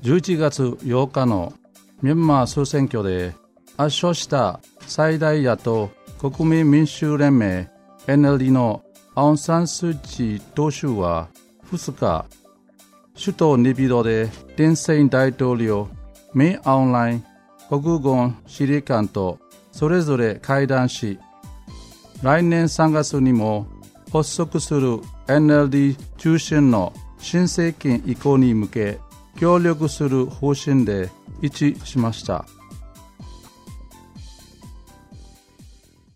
11月8日のミャンマー総選挙で圧勝した最大野党国民民主連盟 NLD のアウン・サン・スー・チー党首は2日、首都ネピドーでテンセイン大統領、ミン・アウン・ライン国軍司令官とそれぞれ会談し、来年3月にも発足する NLD 中心の新政権移行に向け協力する方針で一致しました。